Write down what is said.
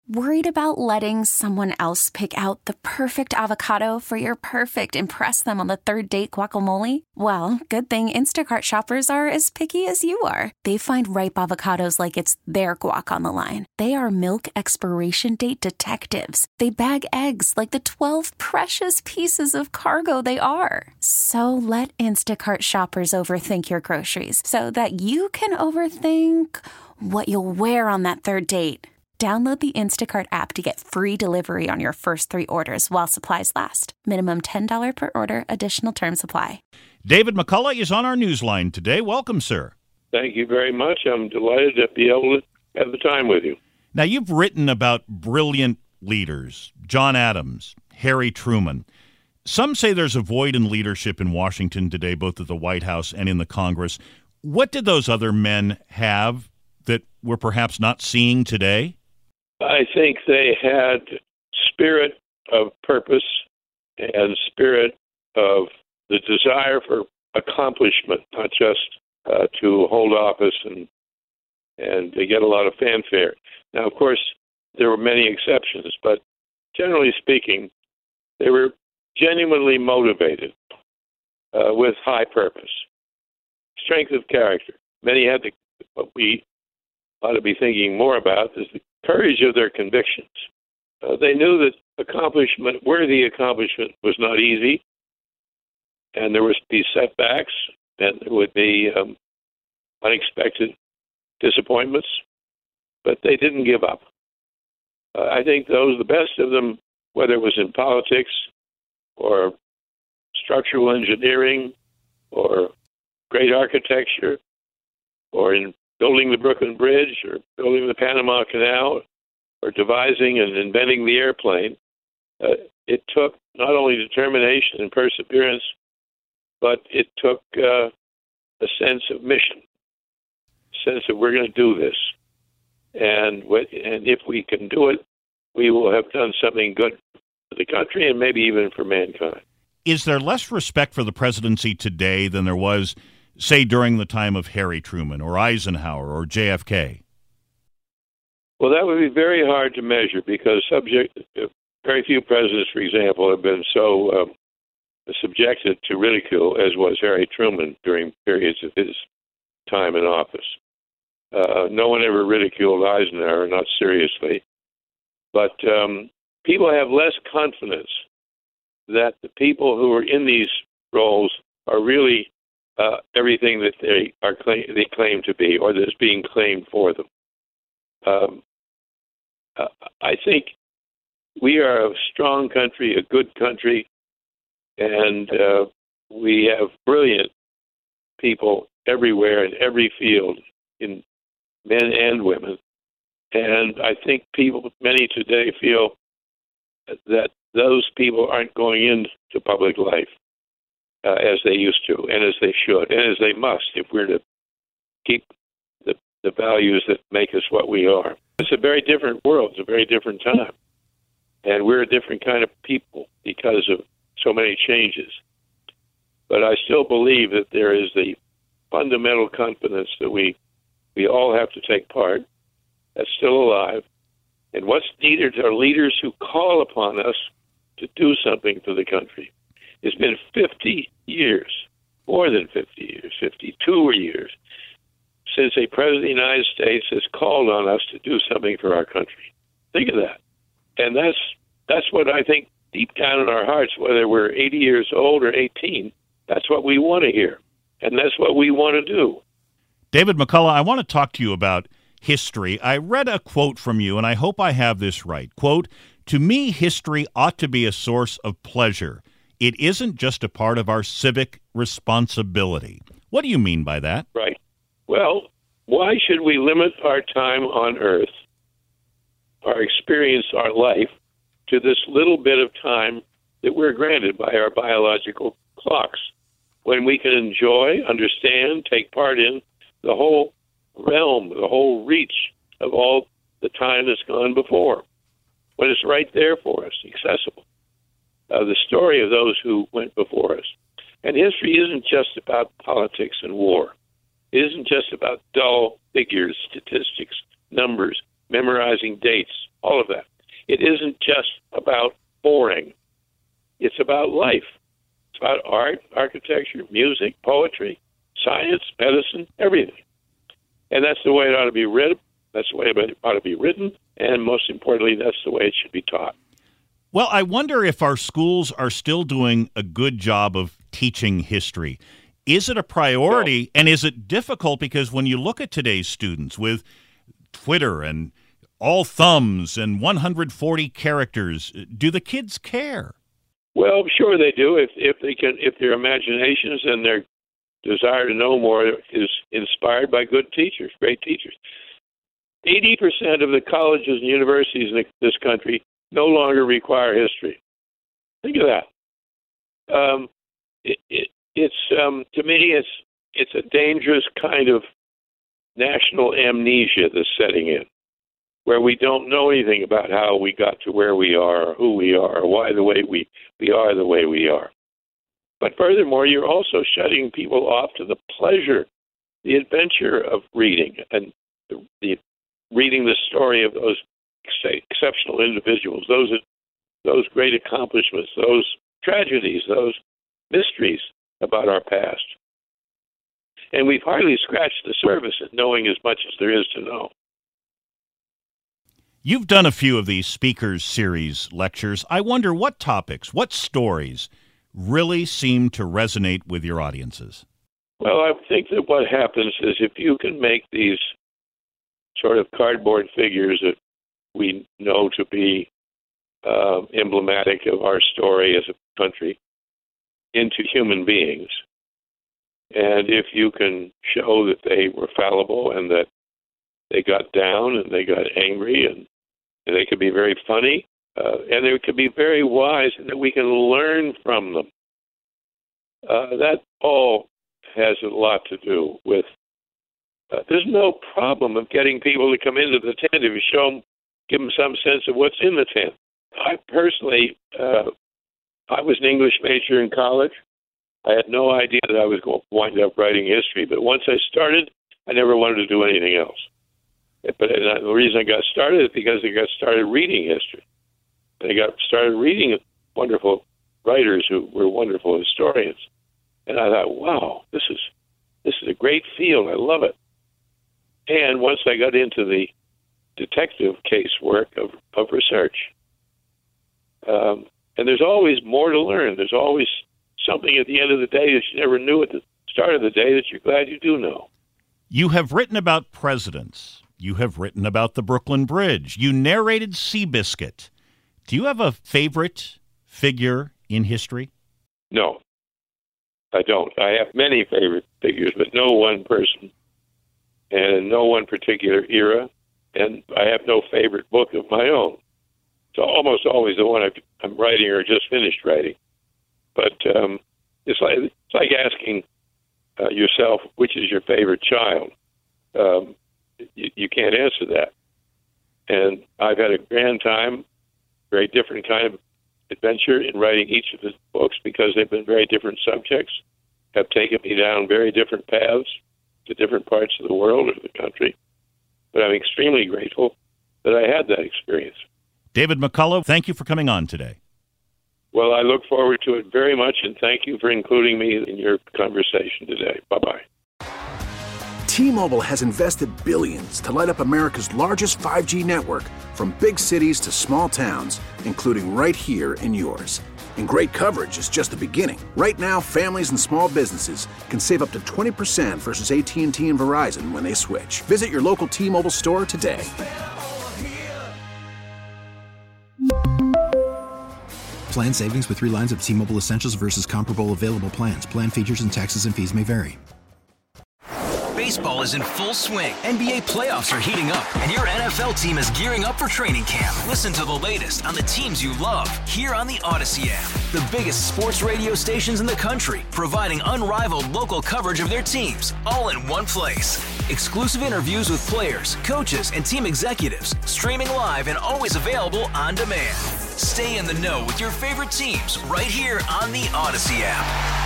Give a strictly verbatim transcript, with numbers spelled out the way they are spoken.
Worried about letting someone else pick out the perfect avocado for your perfect impress them on the third date guacamole? Well, good thing Instacart shoppers are as picky as you are. They find ripe avocados like it's their guac on the line. They are milk expiration date detectives. They bag eggs like the twelve precious pieces of cargo they are. So let Instacart shoppers overthink your groceries so that you can overthink what you'll wear on that third date. Download the Instacart app to get free delivery on your first three orders while supplies last. Minimum ten dollars per order. Additional terms apply. David McCullough is on our newsline today. Welcome, sir. Thank you very much. I'm delighted to be able to have the time with you. Now, you've written about brilliant leaders, John Adams, Harry Truman. Some say there's a void in leadership in Washington today, both at the White House and in the Congress. What did those other men have that we're perhaps not seeing today? I think they had spirit of purpose and spirit of the desire for accomplishment, not just uh, to hold office and and to get a lot of fanfare. Now, of course, there were many exceptions, but generally speaking, they were genuinely motivated uh, with high purpose, strength of character. Many had the, what we ought to be thinking more about is the courage of their convictions. Uh, they knew that accomplishment, worthy accomplishment, was not easy, and there would be setbacks, and there would be um, unexpected disappointments, but they didn't give up. Uh, I think those, the best of them, whether it was in politics or structural engineering or great architecture or in building the Brooklyn Bridge or building the Panama Canal or devising and inventing the airplane, uh, it took not only determination and perseverance, but it took uh, a sense of mission, a sense that we're going to do this. And, what, and if we can do it, we will have done something good for the country and maybe even for mankind. Is there less respect for the presidency today than there was, say, during the time of Harry Truman or Eisenhower or J F K? Well, that would be very hard to measure because subject, very few presidents, for example, have been so um, subjected to ridicule as was Harry Truman during periods of his time in office. Uh, no one ever ridiculed Eisenhower, not seriously. But um, people have less confidence that the people who are in these roles are really uh, everything that they are claim, they claim to be, or that is being claimed for them. Um, uh, I think we are a strong country, a good country, and uh, we have brilliant people everywhere in every field, in men and women. And I think people, many today, feel that those people aren't going into public life uh, as they used to, and as they should, and as they must, if we're to keep the, the values that make us what we are. It's a very different world. It's a very different time. And we're a different kind of people because of so many changes. But I still believe that there is the fundamental confidence that we we all have to take part. That's still alive. And what's needed are leaders who call upon us to do something for the country. It's been fifty years, more than fifty years, fifty-two years, since a president of the United States has called on us to do something for our country. Think of that. And that's that's what I think deep down in our hearts, whether we're eighty years old or eighteen, that's what we want to hear. And that's what we want to do. David McCullough, I want to talk to you about history. I read a quote from you, and I hope I have this right. Quote, "To me, history ought to be a source of pleasure. It isn't just a part of our civic responsibility." What do you mean by that? Right. Well, why should we limit our time on Earth, our experience, our life, to this little bit of time that we're granted by our biological clocks, when we can enjoy, understand, take part in the whole realm, the whole reach of all the time that's gone before, when it's right there for us, accessible. Uh, the story of those who went before us. And history isn't just about politics and war. It isn't just about dull figures, statistics, numbers, memorizing dates. all of that. It isn't just about boring. It's about life. It's about art, architecture, music, poetry, science, medicine, everything. And that's the way it ought to be read. That's the way it ought to be written. And most importantly, that's the way it should be taught. Well, I wonder if our schools are still doing a good job of teaching history. Is it a priority, no. and is it difficult? Because when you look at today's students with Twitter and all thumbs and one hundred forty characters, do the kids care? Well, sure they do. If if they can, if their imaginations and their desire to know more is inspired by good teachers, great teachers. eighty percent of the colleges and universities in this country no longer require history. Think of that. Um, it, it, it's um, to me, it's it's a dangerous kind of national amnesia that's setting in, where we don't know anything about how we got to where we are, or who we are, or why the way we, we are the way we are. But furthermore, you're also shutting people off to the pleasure, the adventure of reading, and the, the reading the story of those say, exceptional individuals, those those great accomplishments, those tragedies, those mysteries about our past. And we've hardly scratched the surface at knowing as much as there is to know. You've done a few of these Speakers Series lectures. I wonder what topics, what stories really seem to resonate with your audiences? Well, I think that what happens is if you can make these sort of cardboard figures that we know to be uh, emblematic of our story as a country into human beings, and if you can show that they were fallible and that they got down and they got angry and, and they could be very funny, uh, and they could be very wise, and that we can learn from them, uh, that all has a lot to do with uh, there's no problem of getting people to come into the tent if you show them, give them some sense of what's in the tent. I personally, uh, I was an English major in college. I had no idea that I was going to wind up writing history, but once I started, I never wanted to do anything else. But the reason I got started is because I got started reading history. I got started reading wonderful writers who were wonderful historians. And I thought, wow, this is this is a great field. I love it. And once I got into the detective case work of, of research, um, and there's always more to learn. There's always something at the end of the day that you never knew at the start of the day that you're glad you do know. You have written about presidents. You have written about the Brooklyn Bridge. You narrated Seabiscuit. Do you have a favorite figure in history? No, I don't. I have many favorite figures, but no one person and no one particular era. And I have no favorite book of my own. It's almost always the one I've, I'm writing or just finished writing. But um, it's like it's like asking uh, yourself, which is your favorite child? Um, you, you can't answer that. And I've had a grand time, very different kind of adventure in writing each of the books because they've been very different subjects, have taken me down very different paths to different parts of the world or the country. But I'm extremely grateful that I had that experience. David McCullough, thank you for coming on today. Well, I look forward to it very much, and thank you for including me in your conversation today. Bye-bye. T-Mobile has invested billions to light up America's largest five G network, from big cities to small towns, including right here in yours. And great coverage is just the beginning. Right now, families and small businesses can save up to twenty percent versus A T and T and Verizon when they switch. Visit your local T-Mobile store today. Plan savings with three lines of T-Mobile Essentials versus comparable available plans. Plan features and taxes and fees may vary. Baseball is in full swing. N B A playoffs are heating up, and your N F L team is gearing up for training camp. Listen to the latest on the teams you love here on the Odyssey app. The biggest sports radio stations in the country, providing unrivaled local coverage of their teams, all in one place. Exclusive interviews with players, coaches, and team executives, streaming live and always available on demand. Stay in the know with your favorite teams right here on the Odyssey app.